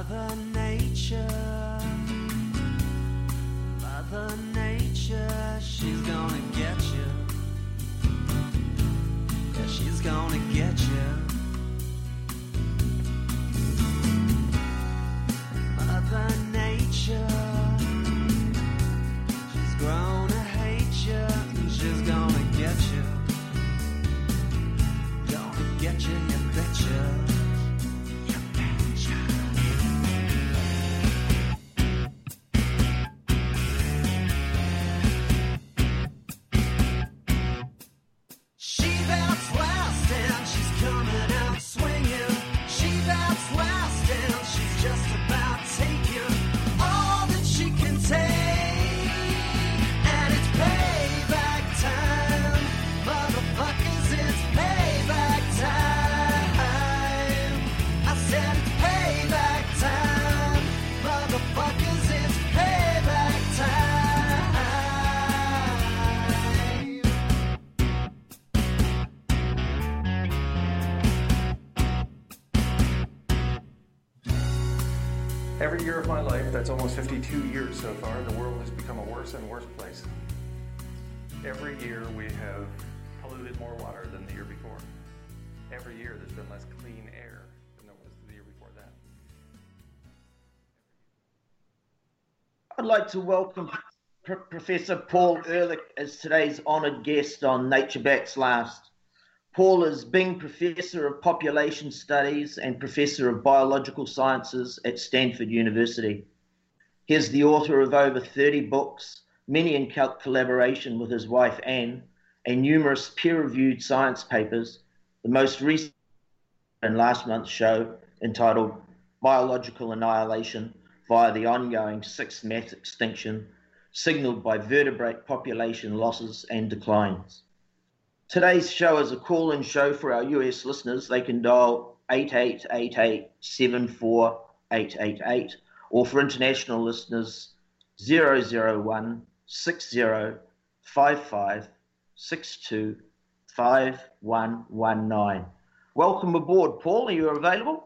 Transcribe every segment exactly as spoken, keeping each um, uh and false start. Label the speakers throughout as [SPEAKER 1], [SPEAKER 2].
[SPEAKER 1] Mother Nature, Mother Nature, she's gonna get you. Yeah, she's gonna get you. Mother Nature, she's grown to hate you, and she's gonna get you. Gonna get you, you betcha.
[SPEAKER 2] Every year of my life, that's almost fifty-two years so far, the world has become a worse and worse place. Every year we have polluted more water than the year before. Every year there's been less clean air than there was the year before that.
[SPEAKER 3] I'd like to welcome P- Professor Paul Ehrlich as today's honoured guest on Nature Backs Last. Paul is Bing Professor of Population Studies and Professor of Biological Sciences at Stanford University. He is the author of over thirty books, many in collaboration with his wife Anne, and numerous peer-reviewed science papers, the most recent in last month's show entitled Biological Annihilation via the Ongoing Sixth Mass Extinction, signalled by vertebrate population losses and declines. Today's show is a call-in show for our U S listeners. They can dial eight eight eight eight, seven four eight eight eight, or for international listeners, zero zero one, six zero five five six two five one one nine. Welcome aboard, Paul. Are you available?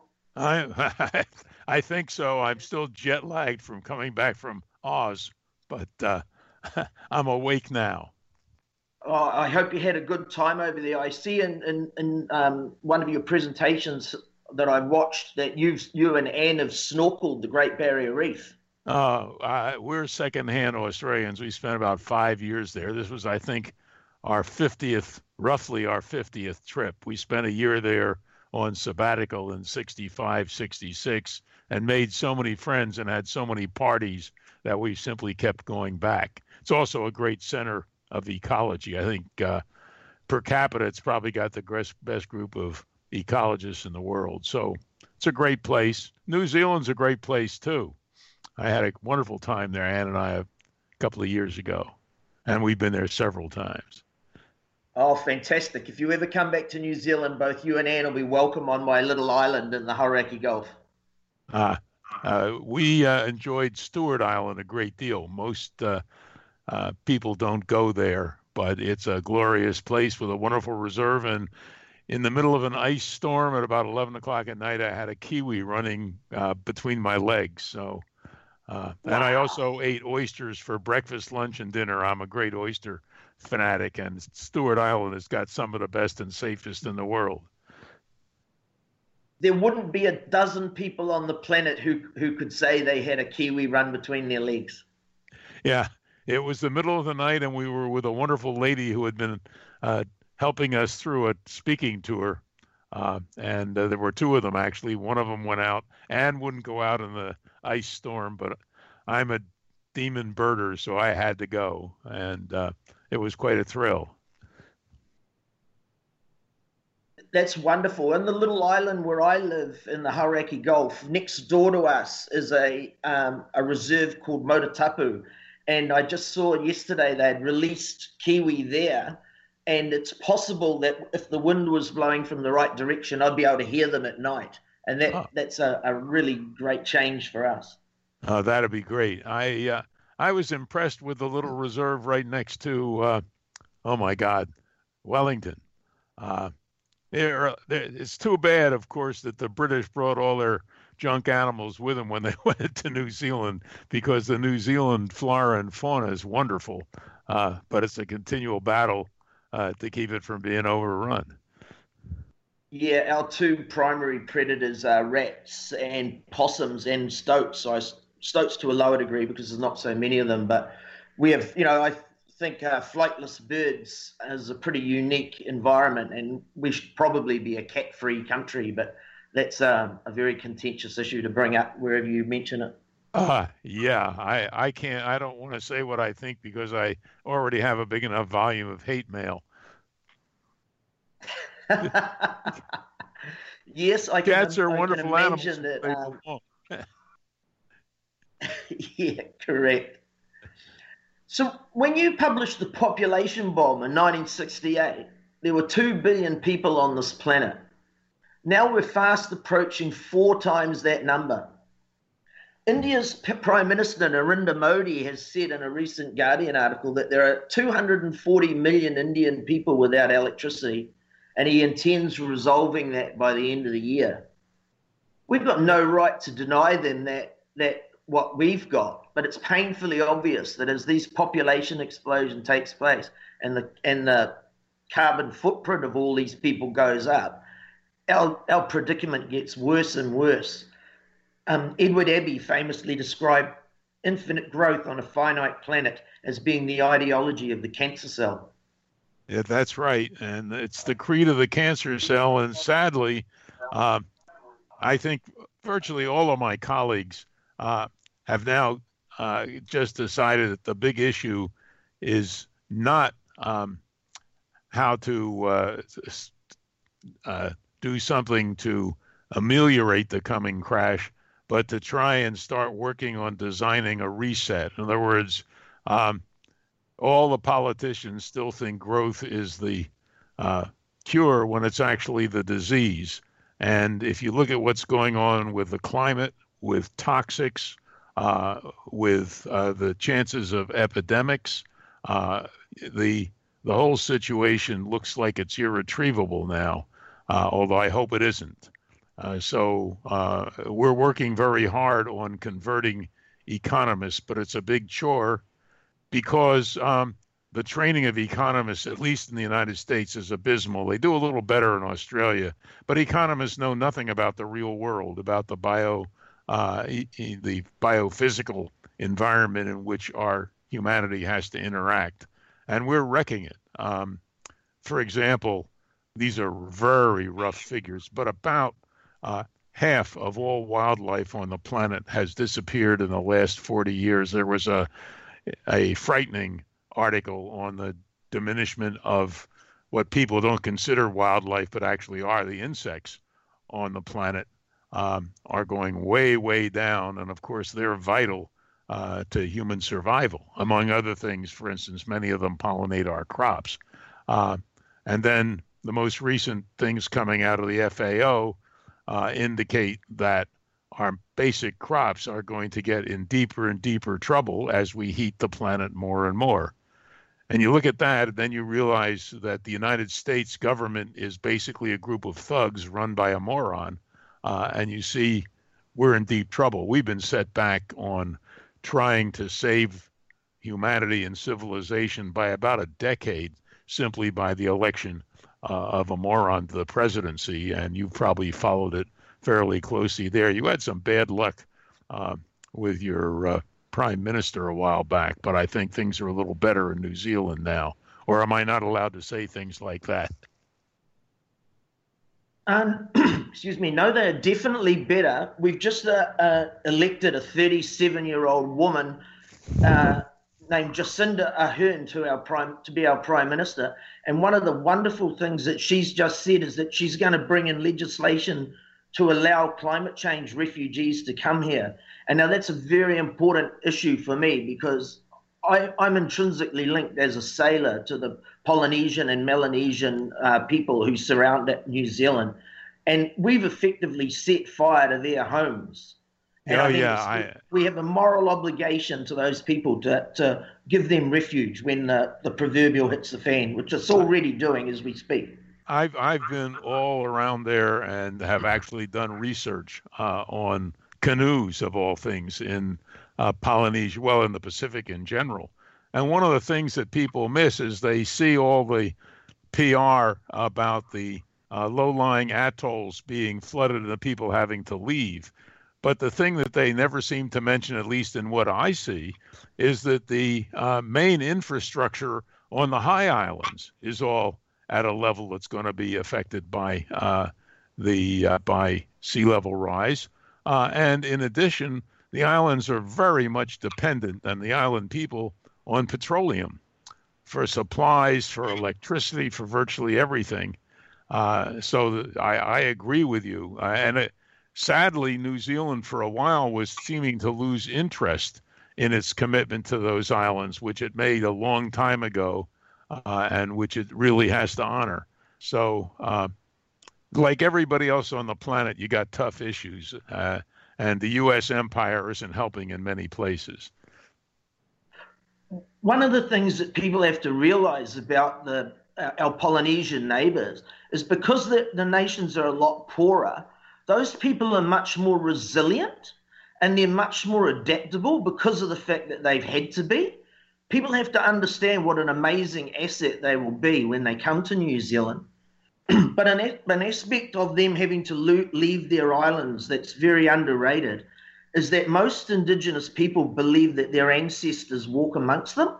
[SPEAKER 4] I I think so. I'm still jet lagged from coming back from Oz, but uh, I'm awake now.
[SPEAKER 3] Oh, I hope you had a good time over there. I see in, in, in um, one of your presentations that I watched that you've, you and Anne have snorkeled the Great Barrier Reef.
[SPEAKER 4] Uh, I, we're secondhand Australians. We spent about five years there. This was, I think, our fiftieth, roughly our fiftieth trip. We spent a year there on sabbatical in sixty-five, sixty-six, and made so many friends and had so many parties that we simply kept going back. It's also a great center of ecology. I think uh, per capita, it's probably got the best group of ecologists in the world. So it's a great place. New Zealand's a great place too. I had a wonderful time there, Ann and I, a couple of years ago, and we've been there several times.
[SPEAKER 3] Oh, fantastic. If you ever come back to New Zealand, both you and Anne will be welcome on my little island in the Hauraki Gulf.
[SPEAKER 4] Uh, uh, we uh, enjoyed Stewart Island a great deal. Most uh, Uh, people don't go there, but it's a glorious place with a wonderful reserve. And in the middle of an ice storm at about eleven o'clock at night, I had a kiwi running uh, between my legs. So, uh, wow. And I also ate oysters for breakfast, lunch, and dinner. I'm a great oyster fanatic, and Stewart Island has got some of the best and safest in the world.
[SPEAKER 3] There wouldn't be a dozen people on the planet who who could say they had a kiwi run between their legs.
[SPEAKER 4] Yeah. It was the middle of the night, and we were with a wonderful lady who had been uh, helping us through a speaking tour. Uh, and uh, there were two of them, actually. One of them went out. Anne wouldn't go out in the ice storm, but I'm a demon birder, so I had to go. And uh, it was quite a thrill.
[SPEAKER 3] That's wonderful. And the little island where I live in the Hauraki Gulf, next door to us is a um, a reserve called Motatapu. And I just saw yesterday they had released kiwi there, and it's possible that if the wind was blowing from the right direction, I'd be able to hear them at night. And that oh. that's a, a really great change for us.
[SPEAKER 4] Oh, that'd be great. I uh, I was impressed with the little reserve right next to, uh, oh my God, Wellington. Uh, they're, they're, it's too bad, of course, that the British brought all their junk animals with them when they went to New Zealand, because the New Zealand flora and fauna is wonderful, uh, but it's a continual battle uh, to keep it from being overrun.
[SPEAKER 3] Yeah, our two primary predators are rats and possums and stoats. I stoats to a lower degree because there's not so many of them, but we have, you know, I think uh, flightless birds is a pretty unique environment, and we should probably be a cat-free country, but that's uh, a very contentious issue to bring up wherever you mention it.
[SPEAKER 4] Uh, yeah, I, I can't, I don't want to say what I think because I already have a big enough volume of hate mail.
[SPEAKER 3] Yes, I can.
[SPEAKER 4] Cats are
[SPEAKER 3] I
[SPEAKER 4] wonderful
[SPEAKER 3] can
[SPEAKER 4] animals.
[SPEAKER 3] imagine that.
[SPEAKER 4] They
[SPEAKER 3] Um,
[SPEAKER 4] belong.
[SPEAKER 3] yeah, correct. So when you published The Population Bomb in nineteen sixty-eight, there were two billion people on this planet. Now we're fast approaching four times that number. India's P- Prime Minister Narendra Modi has said in a recent Guardian article that there are two hundred forty million Indian people without electricity, and he intends resolving that by the end of the year. We've got no right to deny them that that what we've got, but it's painfully obvious that as this population explosion takes place and the and the carbon footprint of all these people goes up, our our predicament gets worse and worse. Um, Edward Abbey famously described infinite growth on a finite planet as being the ideology of the cancer cell.
[SPEAKER 4] Yeah, that's right. And it's the creed of the cancer cell. And sadly, uh, I think virtually all of my colleagues uh, have now uh, just decided that the big issue is not um, how to uh, uh, do something to ameliorate the coming crash, but to try and start working on designing a reset. In other words, um, all the politicians still think growth is the uh, cure when it's actually the disease. And if you look at what's going on with the climate, with toxics, uh, with uh, the chances of epidemics, uh, the the whole situation looks like it's irretrievable now, uh, although I hope it isn't. Uh, so uh, we're working very hard on converting economists, but it's a big chore because um, the training of economists, at least in the United States, is abysmal. They do a little better in Australia, but economists know nothing about the real world, about the bio, uh, e- e- the biophysical environment in which our humanity has to interact, and we're wrecking it. Um, for example, these are very rough figures, but about uh, half of all wildlife on the planet has disappeared in the last forty years. There was a a frightening article on the diminishment of what people don't consider wildlife, but actually are the insects on the planet, um, are going way, way down. And of course, they're vital uh, to human survival. Among other things, for instance, many of them pollinate our crops. Uh, and then the most recent things coming out of the F A O uh, indicate that our basic crops are going to get in deeper and deeper trouble as we heat the planet more and more. And you look at that, and then you realize that the United States government is basically a group of thugs run by a moron. Uh, and you see we're in deep trouble. We've been set back on trying to save humanity and civilization by about a decade simply by the election uh, of a moron to the presidency. And you've probably followed it fairly closely there. You had some bad luck uh, with your uh, prime minister a while back, but I think things are a little better in New Zealand now. Or am I not allowed to say things like that?
[SPEAKER 3] Um, excuse me. No, they're definitely better. We've just uh, uh, elected a thirty-seven-year-old woman uh, named Jacinda Ardern to our prime to be our prime minister. And one of the wonderful things that she's just said is that she's going to bring in legislation to allow climate change refugees to come here. And now that's a very important issue for me because I, I'm intrinsically linked as a sailor to the Polynesian and Melanesian uh, people who surround New Zealand. And we've effectively set fire to their homes. And
[SPEAKER 4] oh,
[SPEAKER 3] I think
[SPEAKER 4] yeah. I...
[SPEAKER 3] we have a moral obligation to those people to, to give them refuge when the, the proverbial hits the fan, which it's already doing as we speak.
[SPEAKER 4] I've I've been all around there and have actually done research uh, on canoes of all things in uh, Polynesia, well, in the Pacific in general. And one of the things that people miss is they see all the P R about the uh, low-lying atolls being flooded and the people having to leave. But the thing that they never seem to mention, at least in what I see, is that the uh, main infrastructure on the high islands is all at a level that's going to be affected by uh, the uh, by sea level rise. Uh, and in addition, the islands are very much dependent, and the island people, on petroleum for supplies, for electricity, for virtually everything. Uh, so th- I, I agree with you. Uh, and it, sadly, New Zealand for a while was seeming to lose interest in its commitment to those islands, which it made a long time ago, uh, and which it really has to honor. So, uh, like everybody else on the planet, you got tough issues, uh, and the U S empire isn't helping in many places.
[SPEAKER 3] One of the things that people have to realize about the uh, our Polynesian neighbors is because the, the nations are a lot poorer, those people are much more resilient and they're much more adaptable because of the fact that they've had to be. People have to understand what an amazing asset they will be when they come to New Zealand. But an, an aspect of them having to lo- leave their islands that's very underrated is that most Indigenous people believe that their ancestors walk amongst them.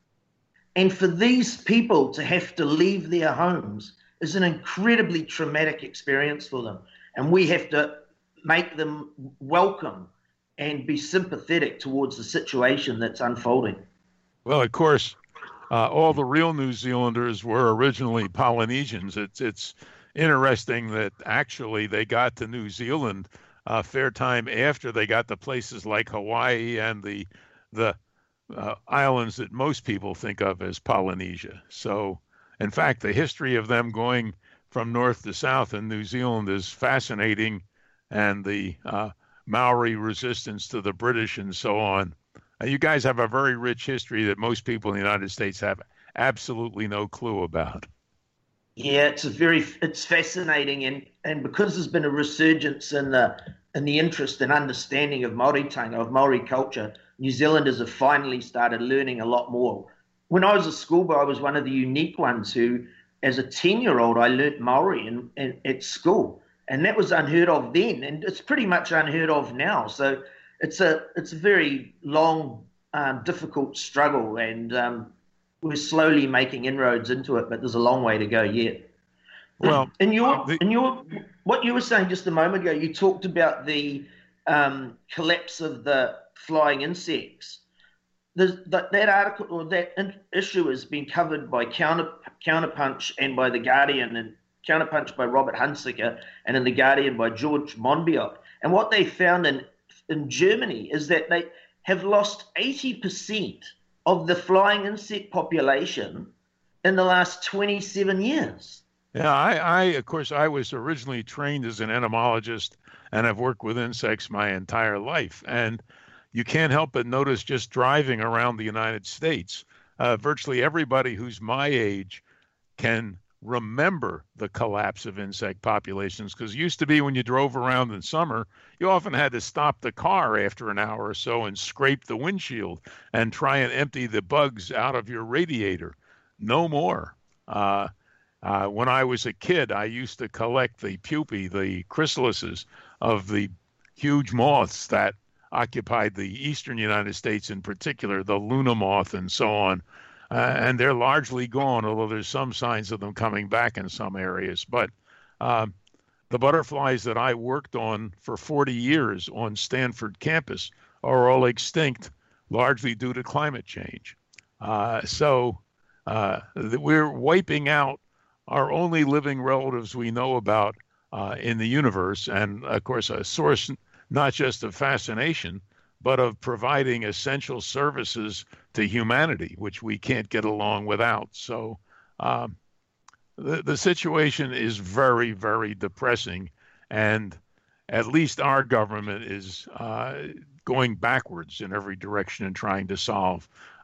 [SPEAKER 3] And for these people to have to leave their homes is an incredibly traumatic experience for them. And we have to make them welcome and be sympathetic towards the situation that's unfolding.
[SPEAKER 4] Well, of course, uh, all the real New Zealanders were originally Polynesians. It's it's interesting that actually they got to New Zealand a fair time after they got to places like Hawaii and the the uh, islands that most people think of as Polynesia. So, in fact, the history of them going from north to south in New Zealand is fascinating, and the uh, Maori resistance to the British and so on. Uh, you guys have a very rich history that most people in the United States have absolutely no clue about.
[SPEAKER 3] Yeah, it's a very it's fascinating, and and because there's been a resurgence in the in the interest and understanding of Māoritanga, of Maori culture, New Zealanders have finally started learning a lot more. When I was a schoolboy, I was one of the unique ones who, as a ten-year-old, I learnt Maori in, in, at school, and that was unheard of then, and it's pretty much unheard of now. So it's a it's a very long, um, difficult struggle, and um, we're slowly making inroads into it, but there's a long way to go yet.
[SPEAKER 4] Well,
[SPEAKER 3] in your
[SPEAKER 4] the,
[SPEAKER 3] in your what you were saying just a moment ago, you talked about the um, collapse of the flying insects. The, that, that article or that in, issue has been covered by Counter, Counterpunch and by The Guardian, and Counterpunch by Robert Hunsaker, and in The Guardian by George Monbiot. And what they found in in Germany is that they have lost eighty percent of the flying insect population in the last twenty-seven years.
[SPEAKER 4] Yeah, I, I, of course, I was originally trained as an entomologist and I've worked with insects my entire life. And you can't help but notice just driving around the United States, uh, virtually everybody who's my age can remember the collapse of insect populations, because it used to be when you drove around in summer, you often had to stop the car after an hour or so and scrape the windshield and try and empty the bugs out of your radiator. No more. Uh, Uh, when I was a kid, I used to collect the pupae, the chrysalises of the huge moths that occupied the eastern United States, in particular, the Luna moth and so on. Uh, and they're largely gone, although there's some signs of them coming back in some areas. But um, the butterflies that I worked on for forty years on Stanford campus are all extinct, largely due to climate change. Uh, so uh, we're wiping out our only living relatives we know about uh, in the universe, and of course a source not just of fascination, but of providing essential services to humanity, which we can't get along without. So um, the, the situation is very, very depressing, and at least our government is uh, going backwards in every direction and trying to solve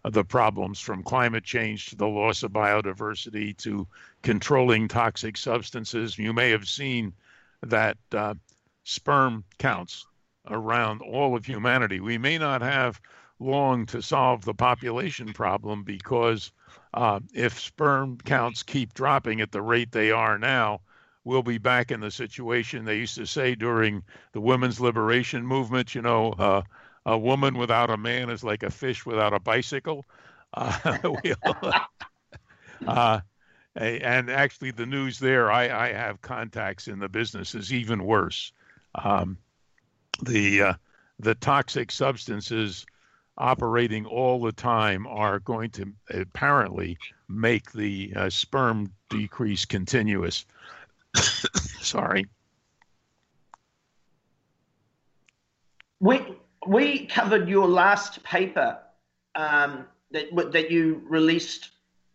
[SPEAKER 4] the problems from climate change to the loss of biodiversity to controlling toxic substances. You may have seen that uh, sperm counts around all of humanity. We may not have long to solve the population problem because uh, if sperm counts keep dropping at the rate they are now, we'll be back in the situation they used to say during the women's liberation movement, you know, uh, a woman without a man is like a fish without a bicycle. Uh, we'll, uh, and actually the news there, I, I have contacts in the business, is even worse. Um, the, uh, the toxic substances operating all the time are going to apparently make the uh, sperm decrease continuous. Sorry.
[SPEAKER 3] We we covered your last paper um, that that you released.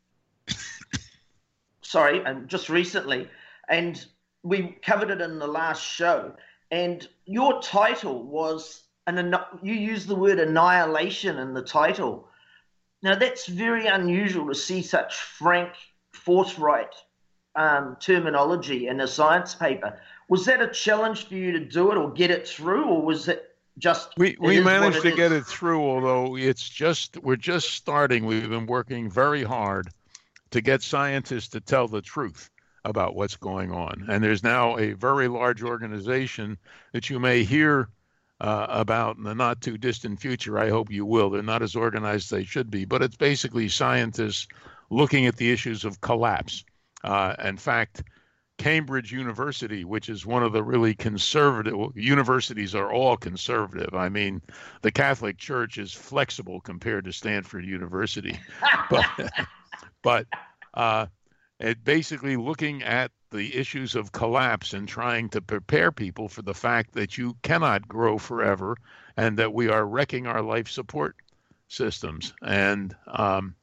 [SPEAKER 3] Sorry, and just recently, and we covered it in the last show. And your title was an you used the word annihilation in the title. Now that's very unusual to see such frank, forthright Um, terminology in a science paper. Was that a challenge for you to do it or get it through, or was it just
[SPEAKER 4] we we managed to
[SPEAKER 3] is?
[SPEAKER 4] get it through, although it's just we're just starting. We've been working very hard to get scientists to tell the truth about what's going on, and there's now a very large organization that you may hear uh, about in the not too distant future. I hope you will. They're not as organized as they should be, but it's basically scientists looking at the issues of collapse. Uh, in fact, Cambridge University, which is one of the really conservative universities, are all conservative. I mean, the Catholic Church is flexible compared to Stanford University, but but uh, it basically looking at the issues of collapse and trying to prepare people for the fact that you cannot grow forever and that we are wrecking our life support systems. And um,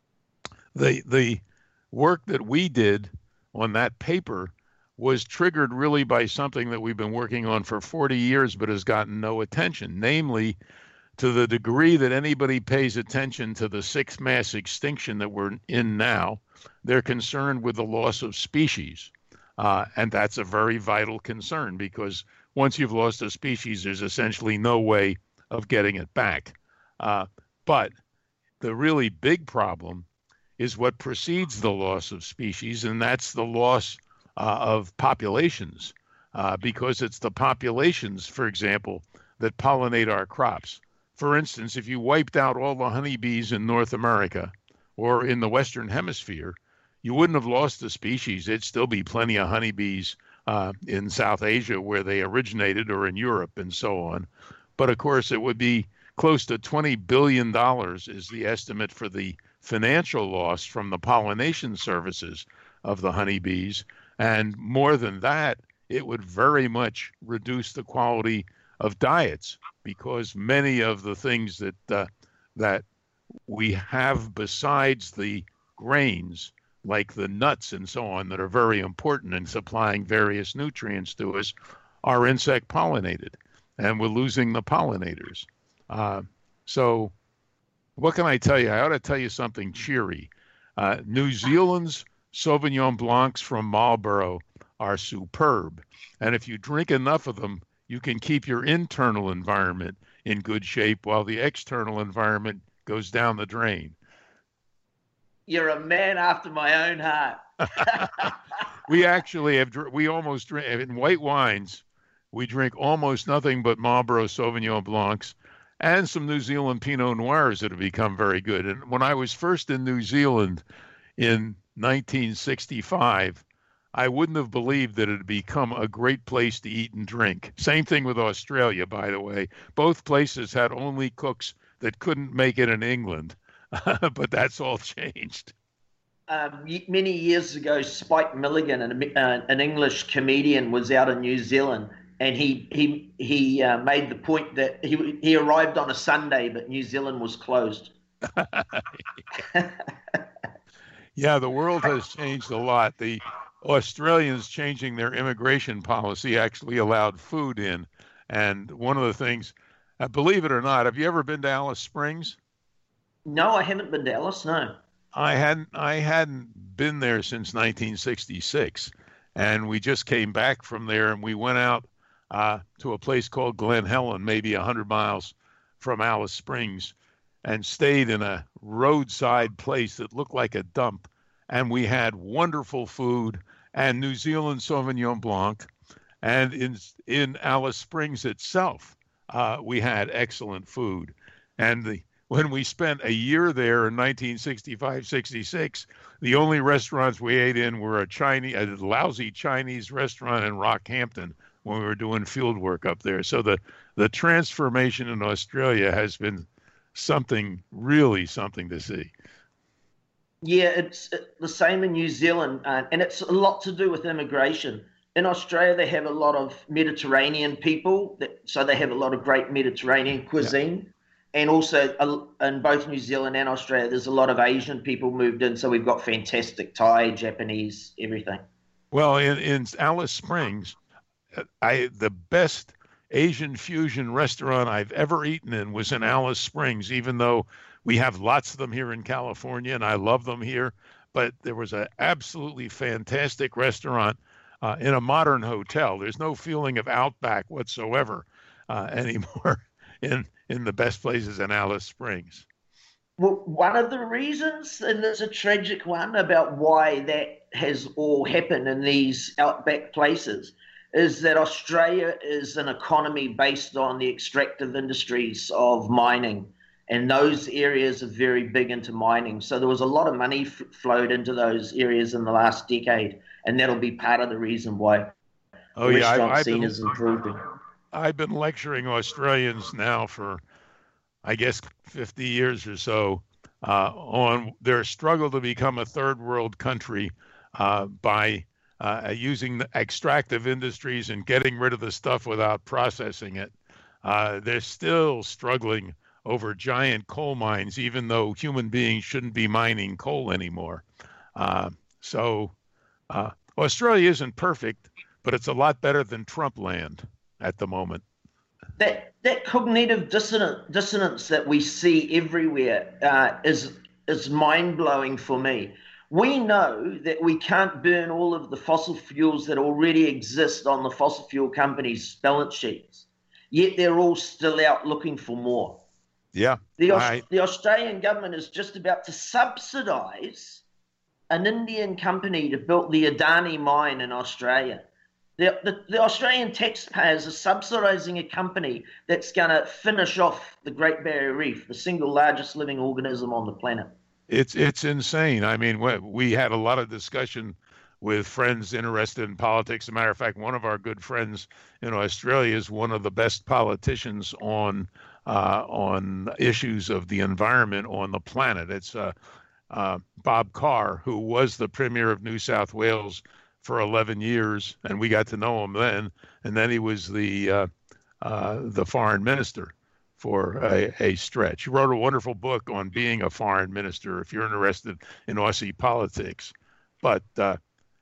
[SPEAKER 4] the the work that we did on that paper was triggered really by something that we've been working on for forty years but has gotten no attention, namely to the degree that anybody pays attention to the sixth mass extinction that we're in now, they're concerned with the loss of species. Uh, and that's a very vital concern because once you've lost a species, there's essentially no way of getting it back. Uh, but the really big problem is what precedes the loss of species, and that's the loss uh, of populations, uh, because it's the populations, for example, that pollinate our crops. For instance, if you wiped out all the honeybees in North America or in the Western Hemisphere, you wouldn't have lost the species. There'd still be plenty of honeybees uh, in South Asia where they originated or in Europe and so on. But of course, it would be close to twenty billion dollars is the estimate for the financial loss from the pollination services of the honeybees. And more than that, it would very much reduce the quality of diets because many of the things that uh, that we have besides the grains, like the nuts and so on, that are very important in supplying various nutrients to us, are insect pollinated, and we're losing the pollinators. Uh, so what can I tell you? I ought to tell you something cheery. Uh, New Zealand's Sauvignon Blancs from Marlborough are superb. And if you drink enough of them, you can keep your internal environment in good shape while the external environment goes down the drain.
[SPEAKER 3] You're a man after my own heart.
[SPEAKER 4] We actually have, we almost drink, in white wines, we drink almost nothing but Marlborough Sauvignon Blancs and some New Zealand Pinot Noirs that have become very good. And when I was first in New Zealand in nineteen sixty-five, I wouldn't have believed that it had become a great place to eat and drink. Same thing with Australia, by the way. Both places had only cooks that couldn't make it in England, but that's all changed.
[SPEAKER 3] Um, many years ago, Spike Milligan, an, uh, an English comedian, was out in New Zealand, and he he he uh, made the point that he he arrived on a Sunday, but New Zealand was closed.
[SPEAKER 4] Yeah, the world has changed a lot. The Australians changing their immigration policy actually allowed food in, and one of the things, uh, believe it or not, have you ever been to Alice Springs?
[SPEAKER 3] No, I haven't been to Alice. No.
[SPEAKER 4] I hadn't I hadn't been there since nineteen sixty-six, and we just came back from there, and we went out uh, to a place called Glen Helen, maybe a hundred miles from Alice Springs, and stayed in a roadside place that looked like a dump, and we had wonderful food and New Zealand Sauvignon Blanc, and in in Alice Springs itself, uh, we had excellent food, and the when we spent a year there in nineteen sixty-five, sixty-six, the only restaurants we ate in were a Chinese, a lousy Chinese restaurant in Rockhampton when we were doing field work up there. So the, the transformation in Australia has been something, really something to see.
[SPEAKER 3] Yeah, it's the same in New Zealand, uh, and it's a lot to do with immigration. In Australia, they have a lot of Mediterranean people, that, so they have a lot of great Mediterranean cuisine. Yeah. And also uh, in both New Zealand and Australia, there's a lot of Asian people moved in. So we've got fantastic Thai, Japanese, everything.
[SPEAKER 4] Well, in, in Alice Springs, I the best Asian fusion restaurant I've ever eaten in was in Alice Springs, even though we have lots of them here in California and I love them here. But there was an absolutely fantastic restaurant uh, in a modern hotel. There's no feeling of Outback whatsoever uh, anymore in in the best places in Alice Springs.
[SPEAKER 3] Well, one of the reasons, and it's a tragic one about why that has all happened in these outback places, is that Australia is an economy based on the extractive industries of mining, and those areas are very big into mining. So there was a lot of money f- flowed into those areas in the last decade, and that'll be part of the reason why
[SPEAKER 4] oh,
[SPEAKER 3] the
[SPEAKER 4] yeah,
[SPEAKER 3] restaurant
[SPEAKER 4] I, I've
[SPEAKER 3] scene
[SPEAKER 4] been,
[SPEAKER 3] is improving.
[SPEAKER 4] I've been lecturing Australians now for, I guess, fifty years or so uh, on their struggle to become a third world country uh, by uh, using the extractive industries and getting rid of the stuff without processing it. Uh, they're still struggling over giant coal mines, even though human beings shouldn't be mining coal anymore. Uh, so uh, Australia isn't perfect, but it's a lot better than Trump land at the moment.
[SPEAKER 3] That that cognitive dissonance, dissonance that we see everywhere uh, is is mind-blowing for me. We know that we can't burn all of the fossil fuels that already exist on the fossil fuel companies' balance sheets, yet they're all still out looking for more.
[SPEAKER 4] Yeah.
[SPEAKER 3] The,
[SPEAKER 4] I...
[SPEAKER 3] the Australian government is just about to subsidise an Indian company to build the Adani mine in Australia. The, the, the Australian taxpayers are subsidising a company that's going to finish off the Great Barrier Reef, the single largest living organism on the planet.
[SPEAKER 4] It's it's insane. I mean, we, we had a lot of discussion with friends interested in politics. As a matter of fact, one of our good friends in Australia is one of the best politicians on uh, on issues of the environment on the planet. It's uh, uh, Bob Carr, who was the Premier of New South Wales for eleven years, and we got to know him then. And then he was the uh, uh, the foreign minister for a, a stretch. He wrote a wonderful book on being a foreign minister, if you're interested in Aussie politics. But uh,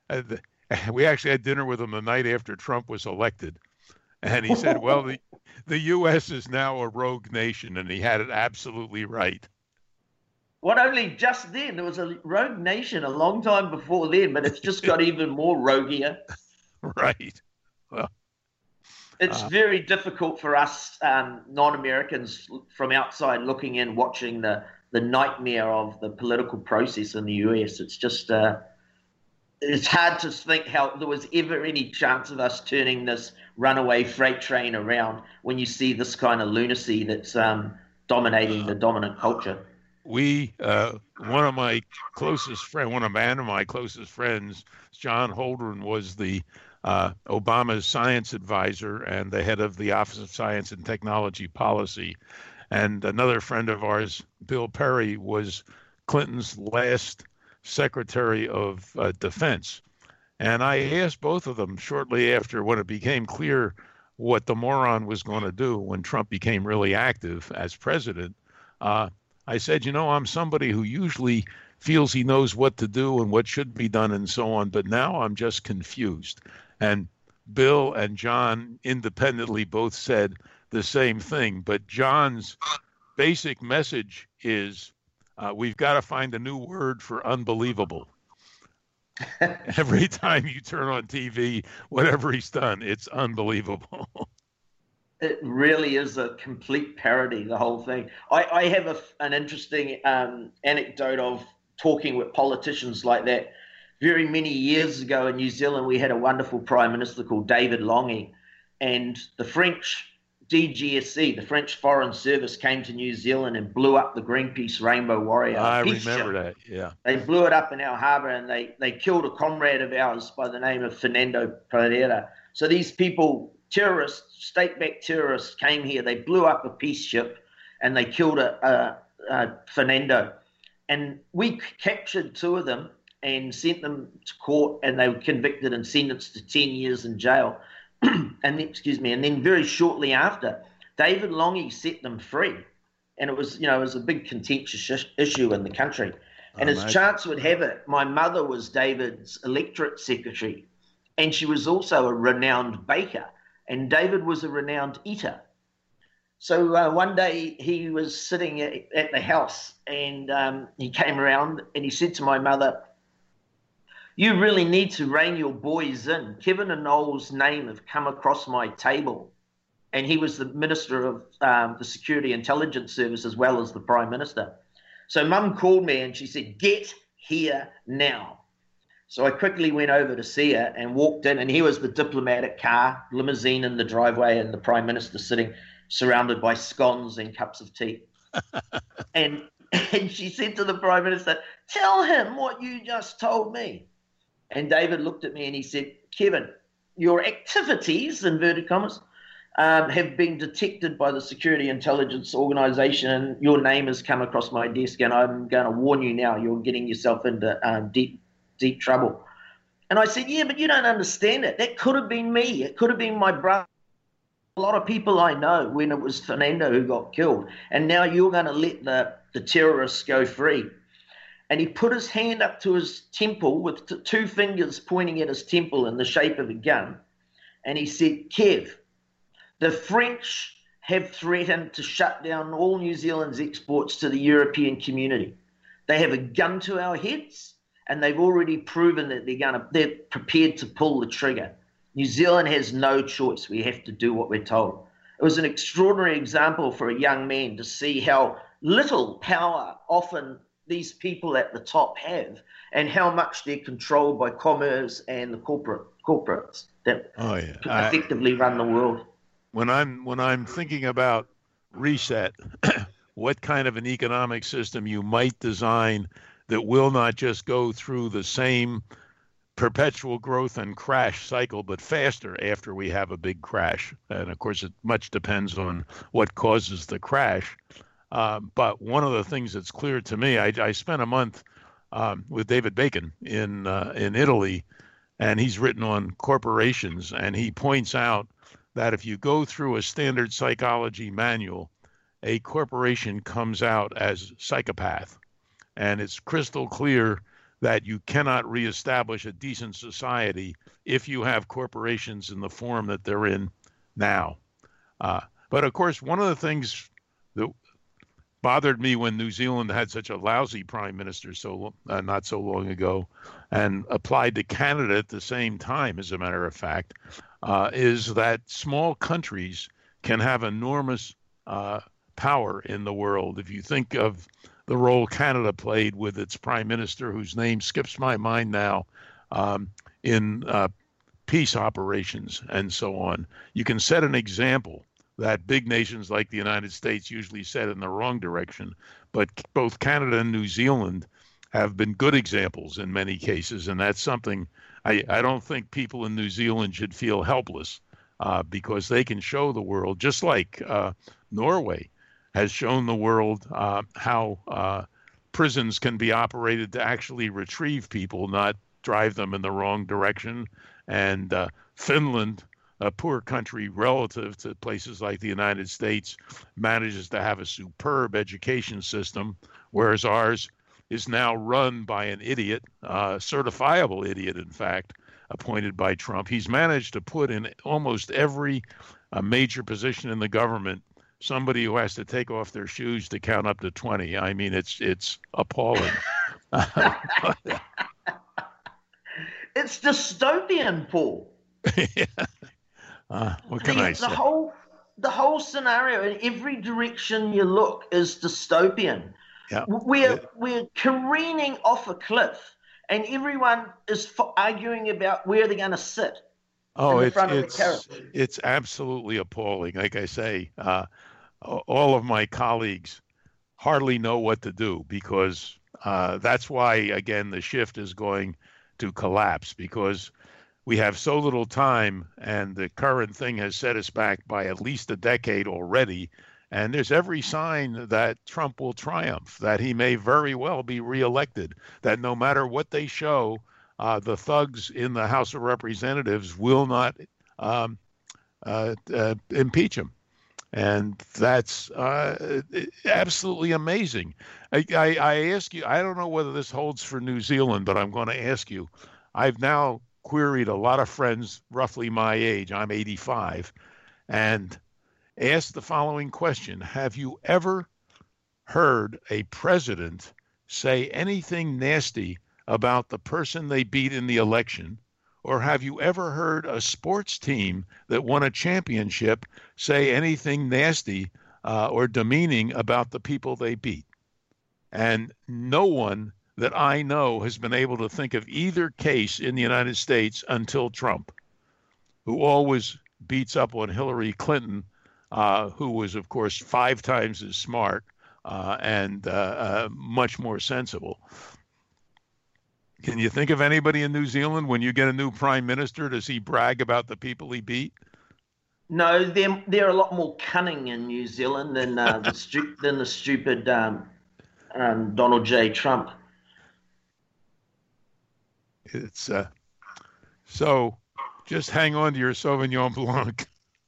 [SPEAKER 4] we actually had dinner with him the night after Trump was elected. And he said, well, the, the U S is now a rogue nation, and he had it absolutely right.
[SPEAKER 3] What only just then? There was a rogue nation a long time before then, but it's just got even more roguier.
[SPEAKER 4] Right. Well,
[SPEAKER 3] it's
[SPEAKER 4] uh,
[SPEAKER 3] very difficult for us um, non-Americans from outside looking in, watching the, the nightmare of the political process in the U S. It's just, uh, it's hard to think how there was ever any chance of us turning this runaway freight train around when you see this kind of lunacy that's um, dominating the dominant culture.
[SPEAKER 4] We, uh, one of my closest friend, one of man of my closest friends, John Holdren, was the uh, Obama's science advisor and the head of the Office of Science and Technology Policy. And another friend of ours, Bill Perry, was Clinton's last Secretary of uh, Defense. And I asked both of them shortly after, when it became clear what the moron was going to do when Trump became really active as president, uh, I said, you know, I'm somebody who usually feels he knows what to do and what should be done and so on, but now I'm just confused. And Bill and John independently both said the same thing, but John's basic message is Uh, we've got to find a new word for unbelievable. Every time you turn on T V, whatever he's done, it's unbelievable.
[SPEAKER 3] It really is a complete parody, the whole thing. I, I have a, an interesting um, anecdote of talking with politicians like that. Very many years ago in New Zealand, we had a wonderful Prime Minister called David Lange, and the French D G S C, the French Foreign Service, came to New Zealand and blew up the Greenpeace Rainbow Warrior.
[SPEAKER 4] I
[SPEAKER 3] peace
[SPEAKER 4] remember
[SPEAKER 3] ship.
[SPEAKER 4] that, yeah.
[SPEAKER 3] They blew it up in our harbour, and they, they killed a comrade of ours by the name of Fernando Pereira. So these people, terrorists, state-backed terrorists, came here. They blew up a peace ship, and they killed a, a, a Fernando. And we captured two of them and sent them to court, and they were convicted and sentenced to ten years in jail. and then, excuse me, and then very shortly after, David Lange set them free, and it was, you know, it was a big contentious issue in the country. And
[SPEAKER 4] Oh,
[SPEAKER 3] as
[SPEAKER 4] nice.
[SPEAKER 3] chance would have it, my mother was David's electorate secretary, and she was also a renowned baker, and David was a renowned eater. So uh, one day he was sitting at, at the house, and um, he came around and he said to my mother, "You really need to rein your boys in. Kevin and Noel's name have come across my table." And he was the Minister of um, the Security Intelligence Service as well as the Prime Minister. So Mum called me and she said, "Get here now." So I quickly went over to see her and walked in, and here was the diplomatic car, limousine in the driveway, and the Prime Minister sitting surrounded by scones and cups of tea. and, and she said to the Prime Minister, "Tell him what you just told me." And David looked at me and he said, "Kevin, your activities, inverted commas, um, have been detected by the Security Intelligence Organization, and your name has come across my desk, and I'm going to warn you now, you're getting yourself into um, deep, deep trouble." And I said, "Yeah, but you don't understand it. That could have been me. It could have been my brother. A lot of people I know when it was Fernando who got killed, and now you're going to let the, the terrorists go free." And he put his hand up to his temple with t- two fingers pointing at his temple in the shape of a gun. And he said, "Kev, the French have threatened to shut down all New Zealand's exports to the European community. They have a gun to our heads, and they've already proven that they're going to, they're prepared to pull the trigger. New Zealand has no choice. We have to do what we're told." It was an extraordinary example for a young man to see how little power often these people at the top have, and how much they're controlled by commerce and the corporate corporates that
[SPEAKER 4] Oh, yeah. I-
[SPEAKER 3] effectively run the world.
[SPEAKER 4] when I'm when I'm thinking about reset, what kind of an economic system you might design that will not just go through the same perpetual growth and crash cycle, but faster after we have a big crash. And of course, it much depends on what causes the crash. Um, but one of the things that's clear to me, I, I spent a month um, with David Bacon in uh, in Italy, and he's written on corporations, and he points out that if you go through a standard psychology manual, a corporation comes out as psychopath. And it's crystal clear that you cannot reestablish a decent society if you have corporations in the form that they're in now. Uh, but of course, one of the things that bothered me when New Zealand had such a lousy prime minister so uh, not so long ago, and applied to Canada at the same time, as a matter of fact, uh, is that small countries can have enormous uh, power in the world. If you think of the role Canada played with its prime minister, whose name skips my mind now, um, in uh, peace operations and so on, you can set an example that big nations like the United States usually set in the wrong direction. But both Canada and New Zealand have been good examples in many cases. And that's something I, I don't think people in New Zealand should feel helpless uh, because they can show the world, just like uh, Norway has shown the world uh, how uh, prisons can be operated to actually retrieve people, not drive them in the wrong direction. And uh, Finland, a poor country relative to places like the United States, manages to have a superb education system, whereas ours is now run by an idiot, uh, certifiable idiot, in fact, appointed by Trump. He's managed to put in almost every uh, major position in the government somebody who has to take off their shoes to count up to twenty. I mean, it's it's appalling.
[SPEAKER 3] It's dystopian, Paul.
[SPEAKER 4] Yeah. Uh, what can
[SPEAKER 3] the,
[SPEAKER 4] I
[SPEAKER 3] the
[SPEAKER 4] say?
[SPEAKER 3] whole the whole scenario in every direction you look is dystopian.
[SPEAKER 4] Yeah.
[SPEAKER 3] We're
[SPEAKER 4] Yeah.
[SPEAKER 3] we're careening off a cliff, and everyone is f- arguing about where they're going to sit.
[SPEAKER 4] Oh,
[SPEAKER 3] in the
[SPEAKER 4] it's
[SPEAKER 3] front of the
[SPEAKER 4] it's
[SPEAKER 3] carriage.
[SPEAKER 4] it's absolutely appalling. Like I say, uh, a- all of my colleagues hardly know what to do because uh, that's why, again, the shift is going to collapse because we have so little time, and the current thing has set us back by at least a decade already. And there's every sign that Trump will triumph, that he may very well be reelected, that no matter what they show, uh, the thugs in the House of Representatives will not um, uh, uh, impeach him. And that's uh, absolutely amazing. I, I, I ask you, I don't know whether this holds for New Zealand, but I'm going to ask you. I've now queried a lot of friends roughly my age. I'm eighty-five. And asked the following question. Have you ever heard a president say anything nasty about the person they beat in the election? Or have you ever heard a sports team that won a championship say anything nasty uh, or demeaning about the people they beat? And no one that I know has been able to think of either case in the United States until Trump, who always beats up on Hillary Clinton, uh, who was, of course, five times as smart uh, and uh, uh, much more sensible. Can you think of anybody in New Zealand when you get a new prime minister, does he brag about the people he beat?
[SPEAKER 3] No, they're they're a lot more cunning in New Zealand than uh, the stu- than the stupid um, um, Donald J. Trump.
[SPEAKER 4] It's uh, so just hang on to your Sauvignon Blanc.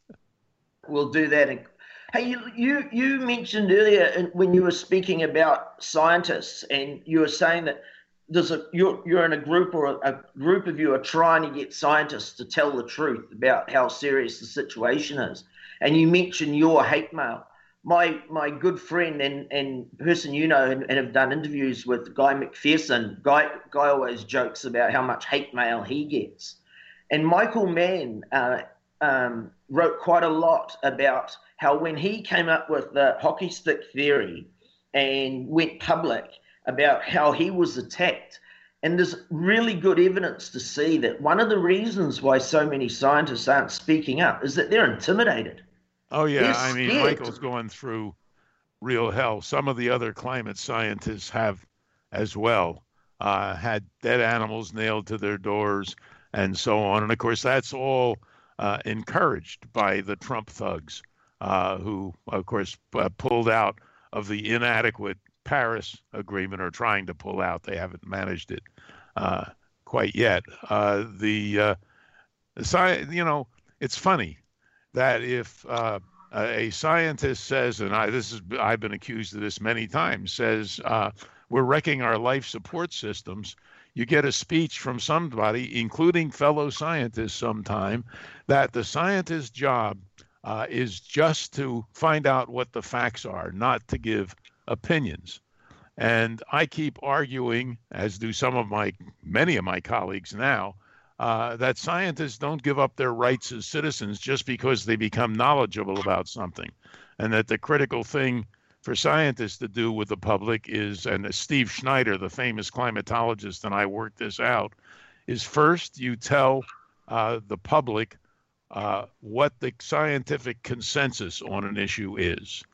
[SPEAKER 3] We'll do that. Hey, you you, you mentioned earlier in- when you were speaking about scientists, and you were saying that there's a you're you're in a group, or a, a group of you are trying to get scientists to tell the truth about how serious the situation is. And you mentioned your hate mail. My my good friend and, and person you know and, and have done interviews with, Guy McPherson. Guy Guy always jokes about how much hate mail he gets. And Michael Mann uh, um, wrote quite a lot about how when he came up with the hockey stick theory and went public about how he was attacked. And there's really good evidence to see that one of the reasons why so many scientists aren't speaking up is that they're intimidated.
[SPEAKER 4] Oh, yeah.
[SPEAKER 3] They're
[SPEAKER 4] I mean,
[SPEAKER 3] scared.
[SPEAKER 4] Michael's going through real hell. Some of the other climate scientists have as well, uh, had dead animals nailed to their doors and so on. And of course, that's all uh, encouraged by the Trump thugs, uh, who, of course, uh, pulled out of the inadequate Paris Agreement, or trying to pull out. They haven't managed it uh, quite yet. Uh, the, uh, the sci- you know, it's funny that if uh, a scientist says, and I this is I've been accused of this many times, says uh, we're wrecking our life support systems, you get a speech from somebody, including fellow scientists, sometime that the scientist's job uh, is just to find out what the facts are, not to give opinions. And I keep arguing, as do some of my, many of my colleagues now, uh, that scientists don't give up their rights as citizens just because they become knowledgeable about something. And that the critical thing for scientists to do with the public is, and Steve Schneider, the famous climatologist, and I worked this out, is first you tell uh, the public uh, what the scientific consensus on an issue is.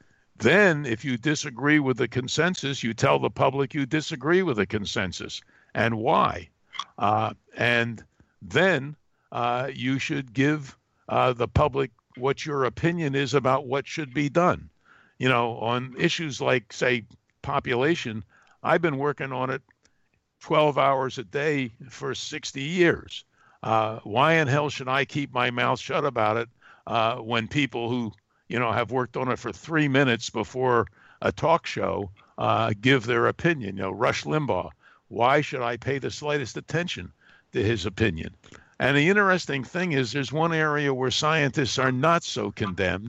[SPEAKER 4] Then, if you disagree with the consensus, you tell the public you disagree with the consensus and why. Uh, and then uh, you should give uh, the public what your opinion is about what should be done. You know, on issues like, say, population, I've been working on it twelve hours a day for sixty years. Uh, why in hell should I keep my mouth shut about it uh, when people who you know, have worked on it for three minutes before a talk show, uh, give their opinion? You know, Rush Limbaugh, why should I pay the slightest attention to his opinion? And the interesting thing is there's one area where scientists are not so condemned,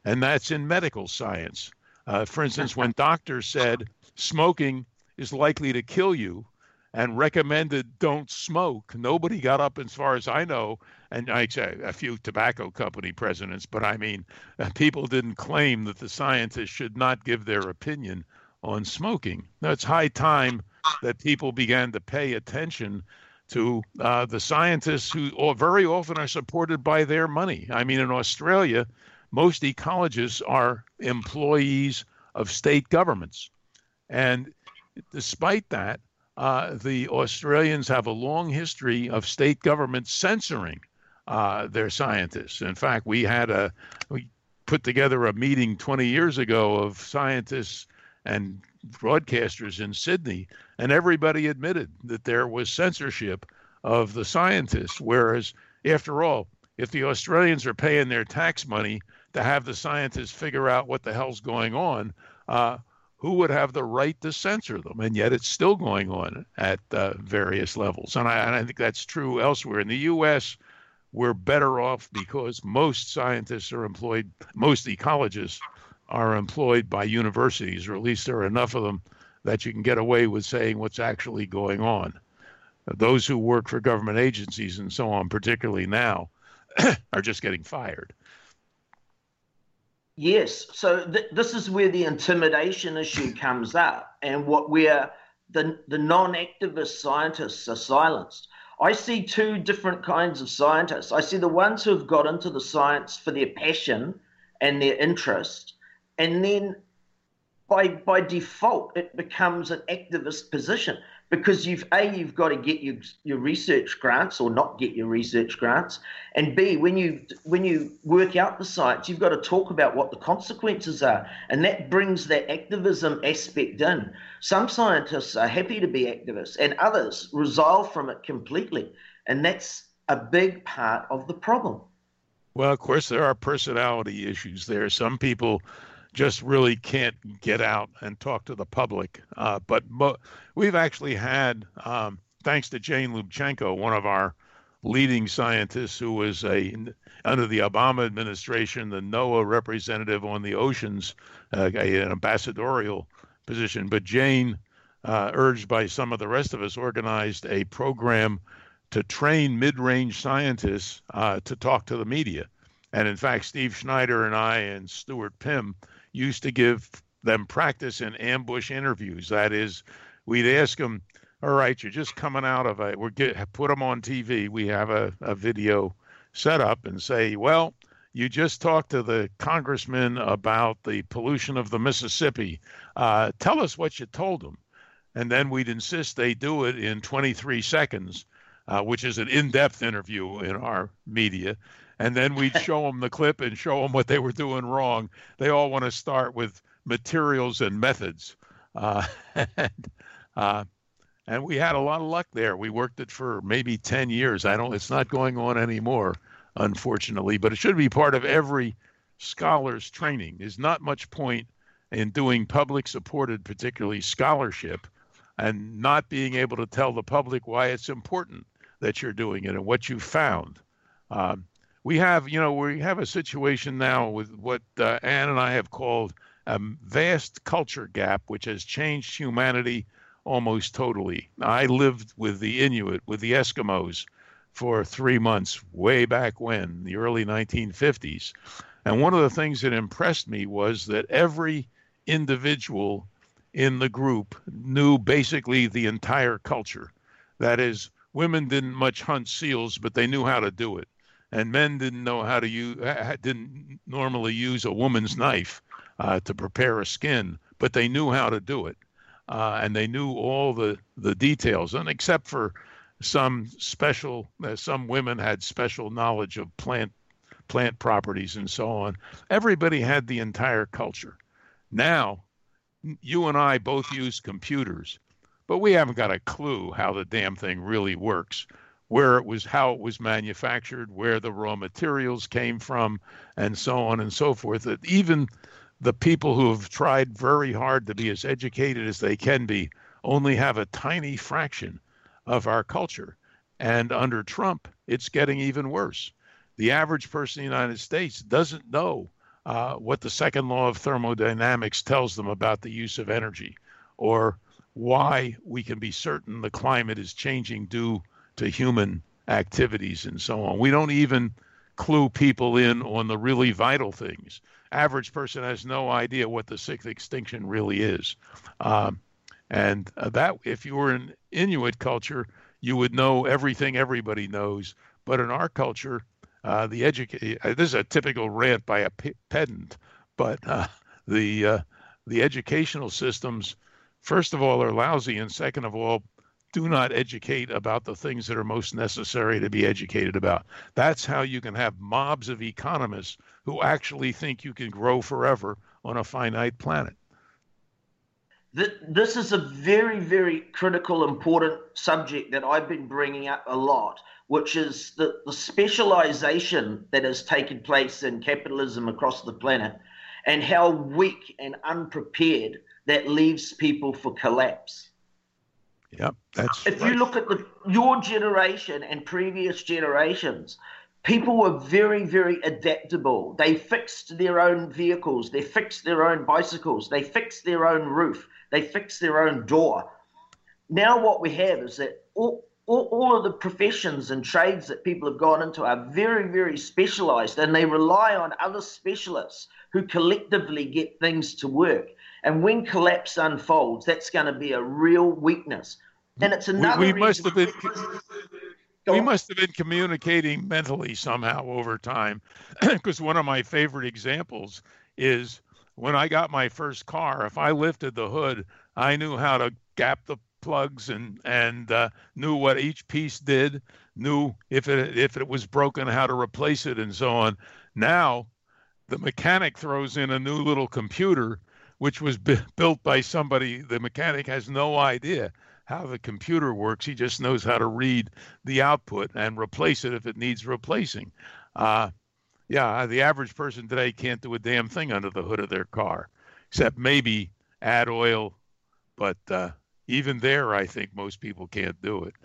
[SPEAKER 4] and that's in medical science. Uh, for instance, when doctors said smoking is likely to kill you and recommended don't smoke, nobody got up, as far as I know, and I say a few tobacco company presidents, but I mean, uh, people didn't claim that the scientists should not give their opinion on smoking. Now, it's high time that people began to pay attention to uh, the scientists who very often are supported by their money. I mean, in Australia, most ecologists are employees of state governments. And despite that, uh, the Australians have a long history of state governments censoring uh, their scientists. In fact, we had a, we put together a meeting twenty years ago of scientists and broadcasters in Sydney, and everybody admitted that there was censorship of the scientists. Whereas, after all, if the Australians are paying their tax money to have the scientists figure out what the hell's going on, uh, who would have the right to censor them? And yet it's still going on at uh, various levels. And I, and I think that's true elsewhere. In the U S, we're better off because most scientists are employed, most ecologists are employed by universities, or at least there are enough of them that you can get away with saying what's actually going on. Those who work for government agencies and so on, particularly now, are just getting fired.
[SPEAKER 3] Yes, so th- this is where the intimidation issue comes up, and what where the the non-activist scientists are silenced. I see two different kinds of scientists. I see the ones who have got into the science for their passion and their interest, and then by by default it becomes an activist position, because you've a you've got to get your your research grants or not get your research grants, and b when you when you work out the science, you've got to talk about what the consequences are, and that brings that activism aspect in. Some scientists are happy to be activists, and others resile from it completely, and that's a big part of the problem.
[SPEAKER 4] Well, of course, there are personality issues there. Some people just really can't get out and talk to the public. Uh, but mo- we've actually had, um, thanks to Jane Lubchenco, one of our leading scientists who was a under the Obama administration, the NOAA representative on the oceans, uh, a, an ambassadorial position. But Jane, uh, urged by some of the rest of us, organized a program to train mid-range scientists uh, to talk to the media. And in fact, Steve Schneider and I and Stuart Pym used to give them practice in ambush interviews. That is, we'd ask them, all right, you're just coming out of a, we're get, put them on T V. We have a, a video set up and say, well, you just talked to the congressman about the pollution of the Mississippi. Uh, tell us what you told him. And then we'd insist they do it in twenty-three seconds, uh, which is an in-depth interview in our media. And then we'd show them the clip and show them what they were doing wrong. They all want to start with materials and methods. Uh, and, uh, and we had a lot of luck there. We worked it for maybe ten years. I don't, it's not going on anymore, unfortunately, but it should be part of every scholar's training. There's not much point in doing public supported, particularly scholarship, and not being able to tell the public why it's important that you're doing it and what you found. Um, We have, you know, we have a situation now with what uh, Ann and I have called a vast culture gap, which has changed humanity almost totally. I lived with the Inuit, with the Eskimos, for three months way back when, the early nineteen fifties. And one of the things that impressed me was that every individual in the group knew basically the entire culture. That is, women didn't much hunt seals, but they knew how to do it. And men didn't know how to use, didn't normally use a woman's knife uh, to prepare a skin, but they knew how to do it. Uh, and they knew all the, the details. And except for some special, uh, some women had special knowledge of plant, plant properties and so on. Everybody had the entire culture. Now, you and I both use computers, but we haven't got a clue how the damn thing really works. Where it was, how it was manufactured, where the raw materials came from, and so on and so forth. That even the people who have tried very hard to be as educated as they can be only have a tiny fraction of our culture. And under Trump, it's getting even worse. The average person in the United States doesn't know uh, what the second law of thermodynamics tells them about the use of energy, or why we can be certain the climate is changing due to human activities and so on. We don't even clue people in on the really vital things. Average person has no idea what the sixth extinction really is. Um, and uh, that, if you were in Inuit culture, you would know everything everybody knows. But in our culture, uh, the educa- uh, this is a typical rant by a p- pedant, but uh, the uh, the educational systems, first of all, are lousy, and second of all, do not educate about the things that are most necessary to be educated about. That's how you can have mobs of economists who actually think you can grow forever on a finite planet.
[SPEAKER 3] This is a very, very critical, important subject that I've been bringing up a lot, which is the, the specialization that has taken place in capitalism across the planet, and how weak and unprepared that leaves people for collapse.
[SPEAKER 4] Yep, that's
[SPEAKER 3] If
[SPEAKER 4] right.
[SPEAKER 3] you look at the, your generation and previous generations, people were very, very adaptable. They fixed their own vehicles. They fixed their own bicycles. They fixed their own roof. They fixed their own door. Now what we have is that all, all, all of the professions and trades that people have gone into are very, very specialized, and they rely on other specialists who collectively get things to work. And when collapse unfolds, that's going to be a real weakness. And it's another
[SPEAKER 4] we, we
[SPEAKER 3] reason.
[SPEAKER 4] must have been
[SPEAKER 3] Go
[SPEAKER 4] we
[SPEAKER 3] on.
[SPEAKER 4] must have been communicating mentally somehow over time, because one of my favorite examples is when I got my first car. If I lifted the hood, I knew how to gap the plugs and and uh, knew what each piece did, knew if it if it was broken, how to replace it, and so on. Now, the mechanic throws in a new little computer, which was b- built by somebody. The mechanic has no idea how the computer works. He just knows how to read the output and replace it if it needs replacing. Uh, yeah, the average person today can't do a damn thing under the hood of their car, except maybe add oil. But uh, even there, I think most people can't do it.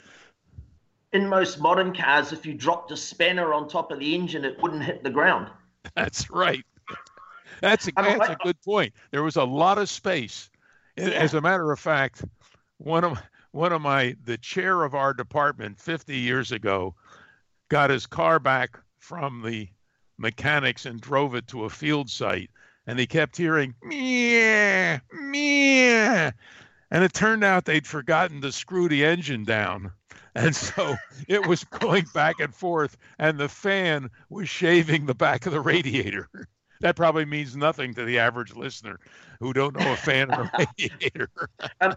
[SPEAKER 3] In most modern cars, if you dropped a spanner on top of the engine, it wouldn't hit the ground.
[SPEAKER 4] That's right. That's a,
[SPEAKER 3] I mean,
[SPEAKER 4] that's
[SPEAKER 3] I-
[SPEAKER 4] a good point. There was a lot of space. As a matter of fact, one of one of my the chair of our department fifty years ago got his car back from the mechanics and drove it to a field site, and he kept hearing meh meh, and it turned out they'd forgotten to screw the engine down, and so it was going back and forth, and the fan was shaving the back of the radiator. That probably means nothing to the average listener who don't know a fan and a radiator.
[SPEAKER 3] Um,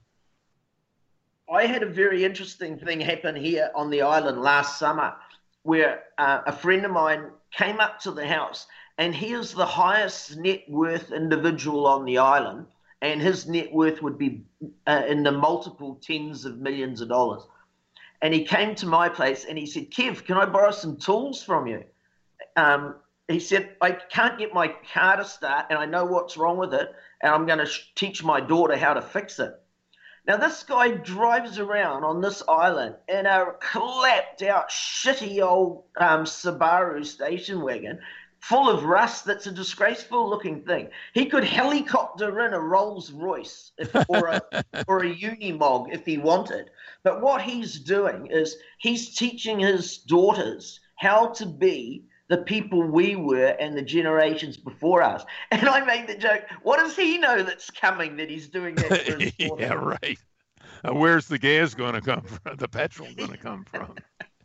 [SPEAKER 3] I had a very interesting thing happen here on the island last summer, where uh, a friend of mine came up to the house, and he is the highest net worth individual on the island, and his net worth would be uh, in the multiple tens of millions of dollars. And he came to my place and he said, "Kev, can I borrow some tools from you?" Um, he said, "I can't get my car to start, and I know what's wrong with it, and I'm going to sh- teach my daughter how to fix it." Now, this guy drives around on this island in a clapped out, shitty old um, Subaru station wagon full of rust that's a disgraceful looking thing. He could helicopter in a Rolls Royce if, or, a, or a Unimog if he wanted. But what he's doing is he's teaching his daughters how to be the people we were and the generations before us. And I made the joke, what does he know that's coming that he's doing that for his daughter?
[SPEAKER 4] Yeah, right. Uh, where's the gas going to come from? The petrol going to come from?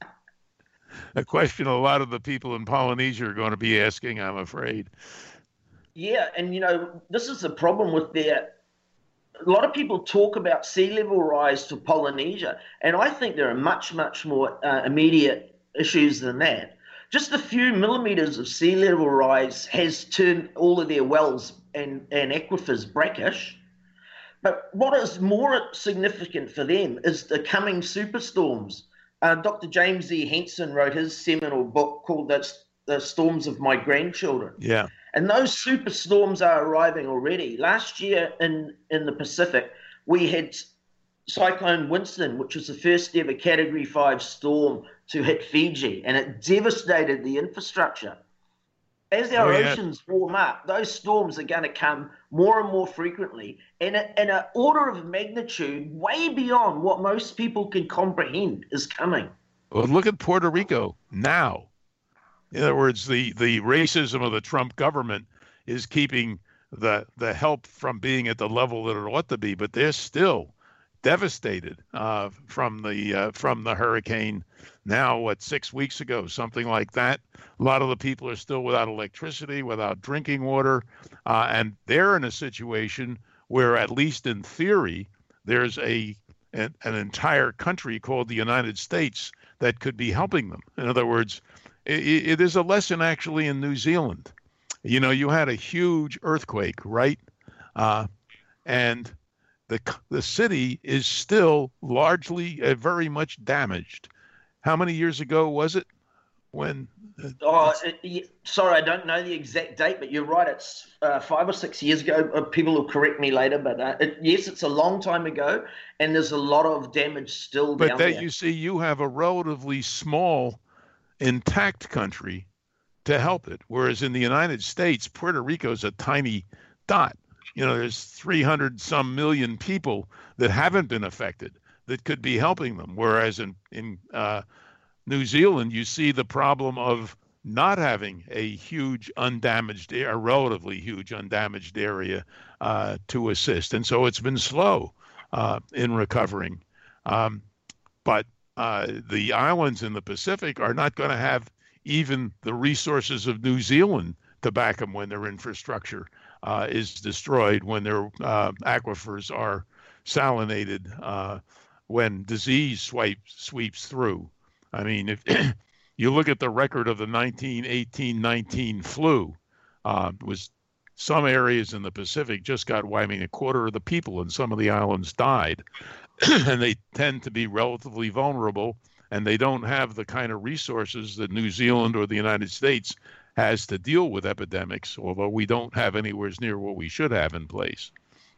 [SPEAKER 4] A question a lot of the people in Polynesia are going to be asking, I'm afraid.
[SPEAKER 3] Yeah, and you know, this is the problem with their, a lot of people talk about sea level rise to Polynesia, and I think there are much, much more uh, immediate issues than that. Just a few millimeters of sea level rise has turned all of their wells and, and aquifers brackish. But what is more significant for them is the coming superstorms. Uh, Doctor James E. Henson wrote his seminal book called The, the Storms of My Grandchildren.
[SPEAKER 4] Yeah.
[SPEAKER 3] And those superstorms are arriving already. Last year in, in the Pacific, we had Cyclone Winston, which was the first ever Category five storm to hit Fiji, and it devastated the infrastructure. As our
[SPEAKER 4] Oh, yeah.
[SPEAKER 3] oceans warm up, those storms are going to come more and more frequently in, a, in an order of magnitude way beyond what most people can comprehend is coming.
[SPEAKER 4] Well, look at Puerto Rico now. In other words, the, the racism of the Trump government is keeping the the help from being at the level that it ought to be, but they're still devastated uh, from the uh, from the hurricane. Now, what, six weeks ago, something like that. A lot of the people are still without electricity, without drinking water, uh, and they're in a situation where, at least in theory, there's a an, an entire country called the United States that could be helping them. In other words, it, it is a lesson actually in New Zealand. You know, you had a huge earthquake, right? Uh, and the the city is still largely uh, very much damaged. How many years ago was it when? Uh,
[SPEAKER 3] Oh, it, sorry, I don't know the exact date, but you're right. It's uh, five or six years ago. Uh, People will correct me later, but uh, it, yes, it's a long time ago, and there's a lot of damage still
[SPEAKER 4] but
[SPEAKER 3] down
[SPEAKER 4] that
[SPEAKER 3] there.
[SPEAKER 4] you see, you have a relatively small, intact country to help it, whereas in the United States, Puerto Rico is a tiny dot. You know, there's three hundred some million people that haven't been affected that could be helping them. Whereas in, in uh, New Zealand, you see the problem of not having a huge undamaged, a relatively huge undamaged area uh, to assist. And so it's been slow uh, in recovering. Um, but uh, the islands in the Pacific are not going to have even the resources of New Zealand to back them when their infrastructure uh, is destroyed, when their uh, aquifers are salinated, uh, when disease swipes, sweeps through. I mean, if you look at the record of the nineteen eighteen nineteen flu, uh, it was some areas in the Pacific just got, I mean, a quarter of the people in some of the islands died. And they tend to be relatively vulnerable, and they don't have the kind of resources that New Zealand or the United States has to deal with epidemics, although we don't have anywhere near what we should have in place.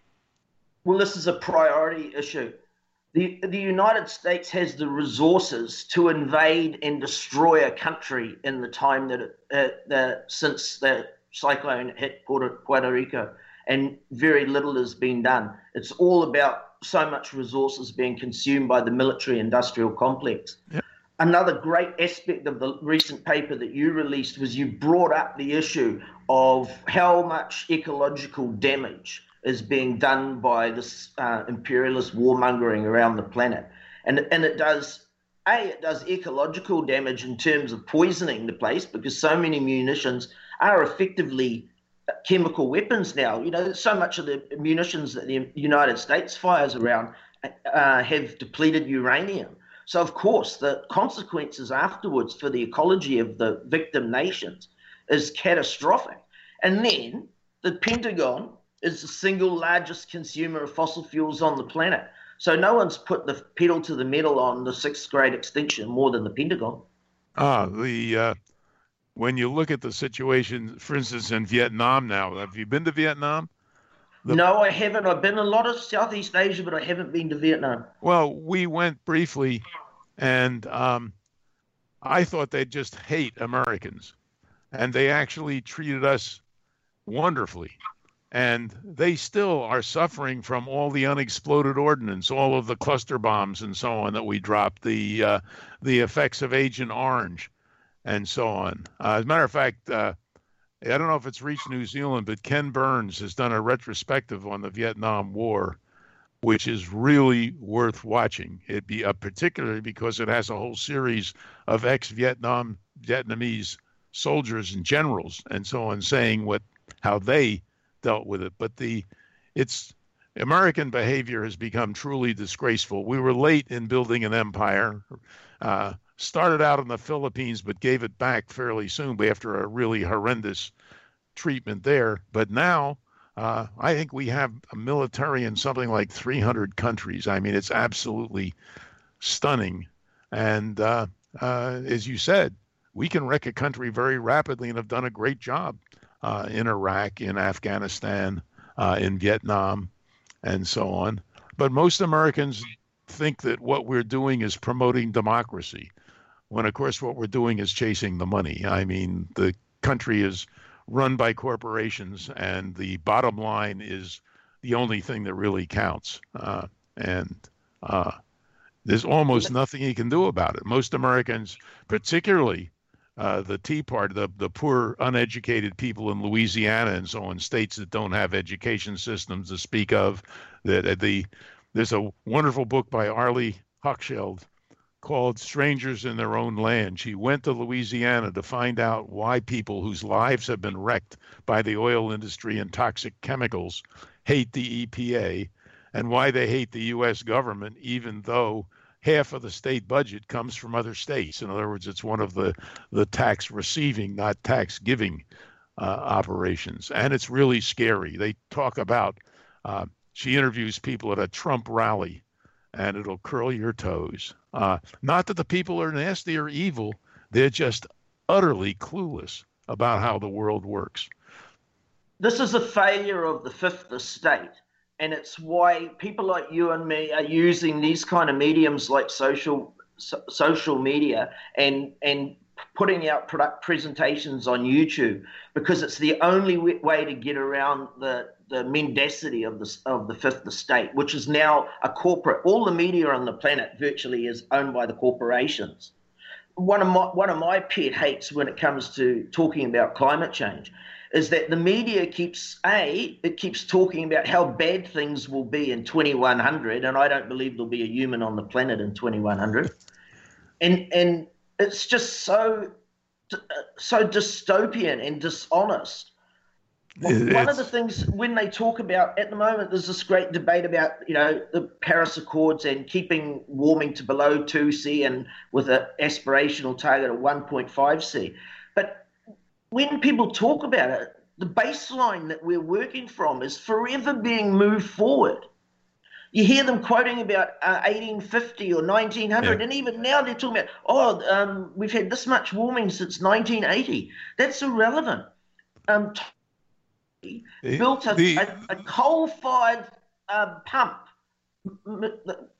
[SPEAKER 3] Well, this is a priority issue. The, the United States has the resources to invade and destroy a country in the time that it, uh, the, since the cyclone hit Puerto, Puerto Rico, and very little has been done. It's all about so much resources being consumed by the military-industrial complex.
[SPEAKER 4] Yep.
[SPEAKER 3] Another great aspect of the recent paper that you released was you brought up the issue of how much ecological damage is being done by this uh, imperialist warmongering around the planet. And, and it does, A, it does ecological damage in terms of poisoning the place, because so many munitions are effectively chemical weapons now. You know, so much of the munitions that the United States fires around uh, have depleted uranium. So, of course, the consequences afterwards for the ecology of the victim nations is catastrophic. And then the Pentagon is the single largest consumer of fossil fuels on the planet. So no one's put the pedal to the metal on the sixth grade extinction more than the Pentagon.
[SPEAKER 4] Ah, the uh, when you look at the situation, for instance, in Vietnam now, have you been to Vietnam? The,
[SPEAKER 3] no, I haven't. I've been a lot of Southeast Asia, but I haven't been to Vietnam.
[SPEAKER 4] Well, we went briefly, and um, I thought they'd just hate Americans. And they actually treated us wonderfully. And they still are suffering from all the unexploded ordnance, all of the cluster bombs and so on that we dropped, the uh, the effects of Agent Orange and so on. Uh, as a matter of fact, uh, I don't know if it's reached New Zealand, but Ken Burns has done a retrospective on the Vietnam War, which is really worth watching. It be uh, particularly because it has a whole series of ex-Vietnam Vietnamese soldiers and generals and so on saying what how they dealt with it. But the it's American behavior has become truly disgraceful. We were late in building an empire, uh, started out in the Philippines, but gave it back fairly soon after a really horrendous treatment there. But now uh, I think we have a military in something like three hundred countries. I mean, it's absolutely stunning. And uh, uh, as you said, we can wreck a country very rapidly and have done a great job. Uh, in Iraq, in Afghanistan, uh, in Vietnam, and so on. But most Americans think that what we're doing is promoting democracy, when, of course, what we're doing is chasing the money. I mean, the country is run by corporations, and the bottom line is the only thing that really counts. Uh, and uh, there's almost nothing you can do about it. Most Americans, particularly uh, the Tea Party, the, the poor, uneducated people in Louisiana and so on, states that don't have education systems to speak of, that the there's a wonderful book by Arlie Hochschild called Strangers in Their Own Land. She went to Louisiana to find out why people whose lives have been wrecked by the oil industry and toxic chemicals hate the E P A, and why they hate the U S government, even though half of the state budget comes from other states. In other words, it's one of the, the tax receiving, not tax giving uh, operations. And it's really scary. They talk about, uh, she interviews people at a Trump rally, and it'll curl your toes. Uh, not that the people are nasty or evil, they're just utterly clueless about how the world works.
[SPEAKER 3] This is a failure of the fifth estate, and it's why people like you and me are using these kind of mediums like social so, social media and and putting out product presentations on YouTube, because it's the only way to get around the the mendacity of the of the fifth estate, which is now a corporate. All the media on the planet virtually is owned by the corporations. One of my one of my pet hates when it comes to talking about climate change is that the media keeps, A, it keeps talking about how bad things will be in twenty-one hundred, and I don't believe there'll be a human on the planet in twenty-one hundred. And and it's just so so dystopian and dishonest. It's... One of the things when they talk about, at the moment, there's this great debate about, you know, the Paris Accords and keeping warming to below two C and with an aspirational target of one point five C. But when people talk about it, the baseline that we're working from is forever being moved forward. You hear them quoting about uh, eighteen fifty or nineteen hundred, yeah. And even now they're talking about, oh, um, we've had this much warming since nineteen eighty. That's irrelevant. Um, the, built a, the, a, a coal-fired uh, pump m-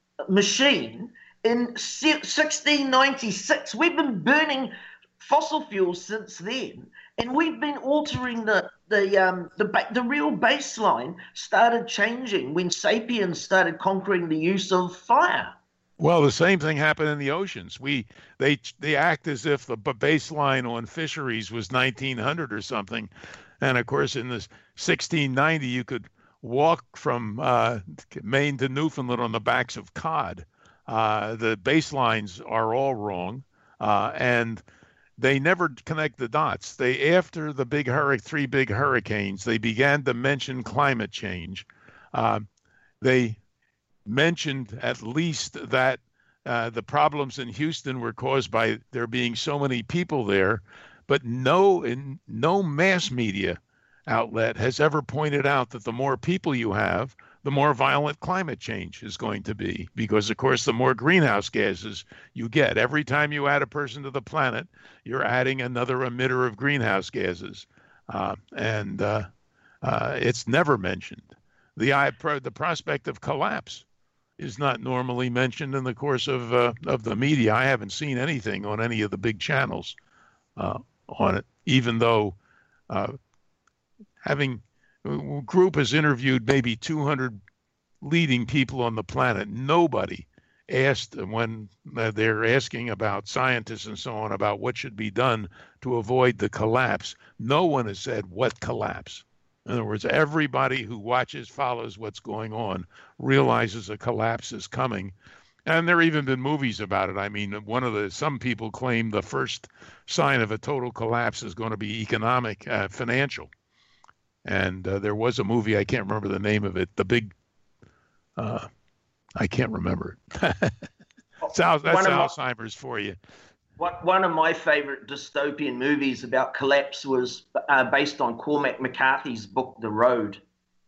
[SPEAKER 3] machine in sixteen ninety-six. We've been burning fossil fuels since then, and we've been altering the the um the the real baseline started changing when sapiens started conquering the use of fire.
[SPEAKER 4] Well, the same thing happened in the oceans. We they they act as if the baseline on fisheries was nineteen hundred or something, and of course in the sixteen ninety you could walk from uh, Maine to Newfoundland on the backs of cod. Uh, the baselines are all wrong, uh, and they never connect the dots. They, after the big hurricane, three big hurricanes, they began to mention climate change. Uh, they mentioned at least that uh, the problems in Houston were caused by there being so many people there, but no, in no mass media outlet has ever pointed out that the more people you have, the more violent climate change is going to be, because, of course, the more greenhouse gases you get. Every time you add a person to the planet, you're adding another emitter of greenhouse gases. Uh, and uh, uh, it's never mentioned. The, the prospect of collapse is not normally mentioned in the course of, uh, of the media. I haven't seen anything on any of the big channels uh, on it, even though uh, having... Group has interviewed maybe two hundred leading people on the planet. Nobody asked, when they're asking about scientists and so on, about what should be done to avoid the collapse. No one has said what collapse. In other words, everybody who watches, follows what's going on, realizes a collapse is coming. And there have even been movies about it. I mean, one of the, some people claim the first sign of a total collapse is going to be economic, uh, financial. And uh, there was a movie, I can't remember the name of it, the big, uh, I can't remember it. that's Al, that's Alzheimer's my, for you.
[SPEAKER 3] What, one of my favorite dystopian movies about collapse was uh, based on Cormac McCarthy's book, The Road.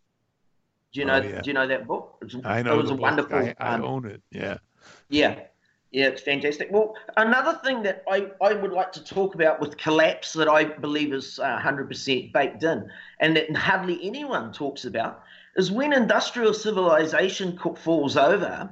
[SPEAKER 3] Do you know, oh, yeah. do you know that book? It was,
[SPEAKER 4] I know
[SPEAKER 3] it was
[SPEAKER 4] the
[SPEAKER 3] a
[SPEAKER 4] book.
[SPEAKER 3] wonderful.
[SPEAKER 4] I, I
[SPEAKER 3] um,
[SPEAKER 4] own it, yeah.
[SPEAKER 3] Yeah. Yeah, it's fantastic. Well, another thing that I, I would like to talk about with collapse that I believe is uh, one hundred percent baked in, and that hardly anyone talks about, is when industrial civilization falls over,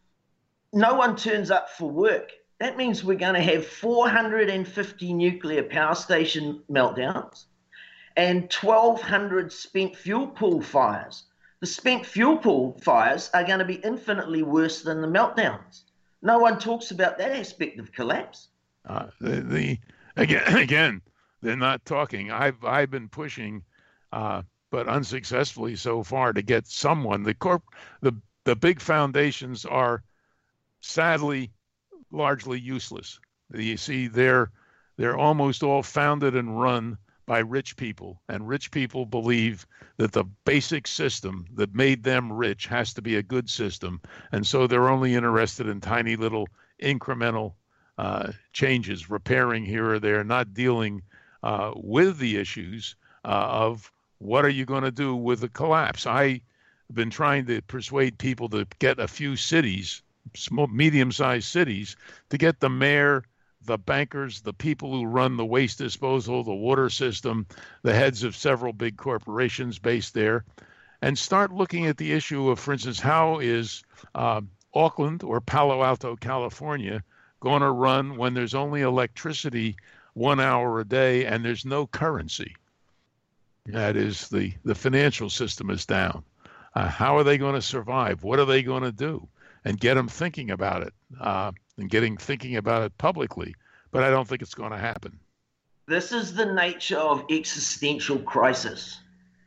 [SPEAKER 3] no one turns up for work. That means we're going to have four hundred fifty nuclear power station meltdowns, and twelve hundred spent fuel pool fires. The spent fuel pool fires are going to be infinitely worse than the meltdowns. No one talks about that aspect of collapse.
[SPEAKER 4] Uh, the, the again, again, they're not talking. I've I've been pushing, uh, but unsuccessfully so far, to get someone. The corp, the the big foundations are sadly largely useless. You see, they're they're almost all founded and run by rich people, and rich people believe that the basic system that made them rich has to be a good system, and so they're only interested in tiny little incremental uh, changes, repairing here or there, not dealing uh, with the issues uh, of what are you going to do with the collapse. I've been trying to persuade people to get a few cities, small, medium-sized cities, to get the mayor, the bankers, the people who run the waste disposal, the water system, the heads of several big corporations based there, and start looking at the issue of, for instance, how is uh, Auckland or Palo Alto, California, going to run when there's only electricity one hour a day and there's no currency? That is, the, the financial system is down. Uh, how are they going to survive? What are they going to do? And get them thinking about it. Uh, and getting thinking about it publicly, but I don't think it's going to happen.
[SPEAKER 3] This is the nature of existential crisis.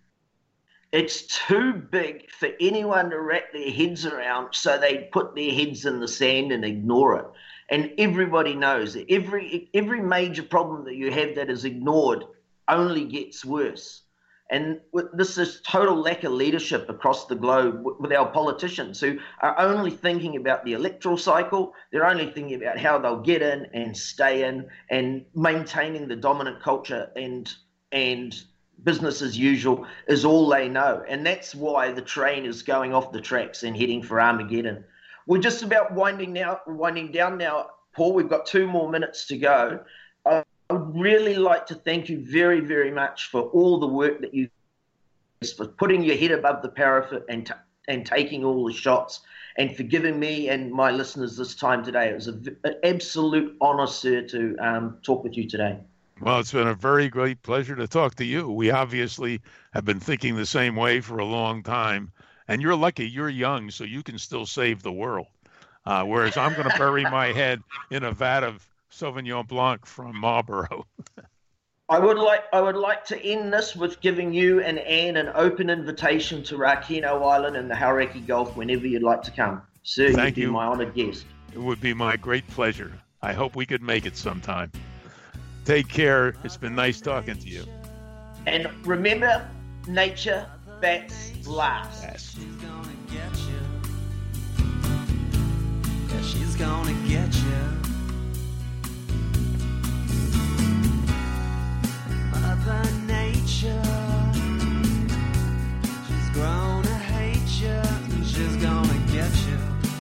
[SPEAKER 3] It's too big for anyone to wrap their heads around, so they put their heads in the sand and ignore it. And everybody knows that every every major problem that you have that is ignored only gets worse. And this is total lack of leadership across the globe with our politicians, who are only thinking about the electoral cycle. They're only thinking about how they'll get in and stay in, and maintaining the dominant culture, and and business as usual is all they know. And that's why the train is going off the tracks and heading for Armageddon. We're just about winding now, winding down now, Paul. We've got two more minutes to go. Uh, I would really like to thank you very, very much for all the work that you, for putting your head above the parapet and t- and taking all the shots, and for giving me and my listeners this time today. It was a, an absolute honor, sir, to um, talk with you today.
[SPEAKER 4] Well, it's been a very great pleasure to talk to you. We obviously have been thinking the same way for a long time, and you're lucky. You're young, so you can still save the world, uh, whereas I'm going to bury my head in a vat of Sauvignon Blanc from Marlborough.
[SPEAKER 3] I would like I would like to end this with giving you and Anne an open invitation to Rakino Island and the Hauraki Gulf whenever you'd like to come. Sir,
[SPEAKER 4] Thank
[SPEAKER 3] you'd be
[SPEAKER 4] you.
[SPEAKER 3] my honoured guest.
[SPEAKER 4] It would be my great pleasure. I hope we could make it sometime. Take care. It's been nice talking to you.
[SPEAKER 3] And remember, nature bats last.
[SPEAKER 4] Yes.
[SPEAKER 1] She's gonna get you. Yeah, she's gonna get you.